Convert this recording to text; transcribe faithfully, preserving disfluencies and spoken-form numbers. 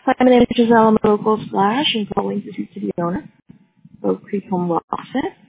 Hi, my name is Giselle. I'm a local slash and calling to speak to the owner, Oak Creek Home Office.